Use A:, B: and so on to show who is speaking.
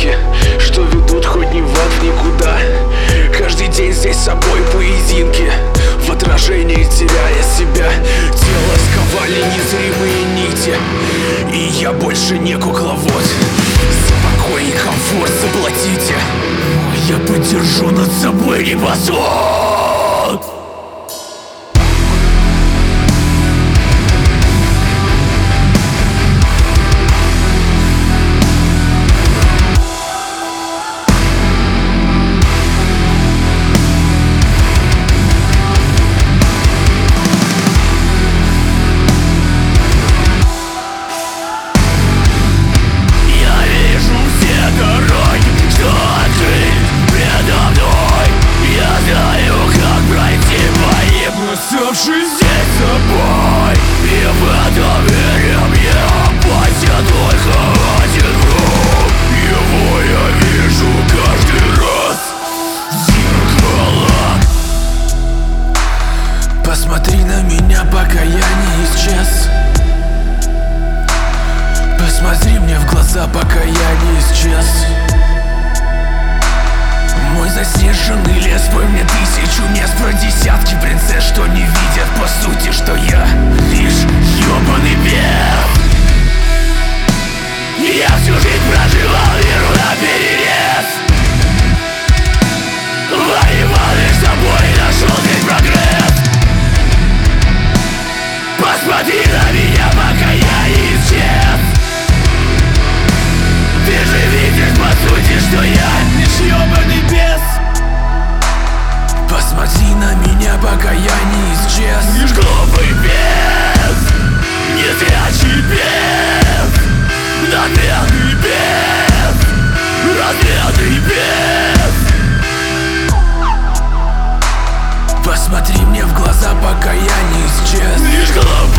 A: тропинки, что ведут хоть не в ад, в никуда. Каждый день здесь с собой поединки, в отражении теряя себя. Тело сковали незримые нити, и я больше не кукловод. За покой и комфорт заплатите, я подержу над собой небосвод.
B: Оставшись здесь собой, и в этом мире мне потянуть хватит рук. Его я вижу каждый раз в зеркалах.
A: Посмотри на меня, пока я не исчез. Посмотри мне в глаза, пока я не исчез. Мой заснеженный лес, спой мне тысячу мест про десятки принцесс, что не видят по сути, что я лишь ёбаный бес. Я всю жизнь проживал миру наперерез, воевал лишь с собой и нашел здесь прогресс. Посмотри на меня, пока я не исчез. Ты же видишь по сути, что я лишь ёбаный бес. Посмотри на меня, пока я не исчез.
B: Лишь глупый бес, незрячий бес, надменный бес, разменный бес.
A: Посмотри мне в глаза, пока я не исчез.
B: Лишь глупый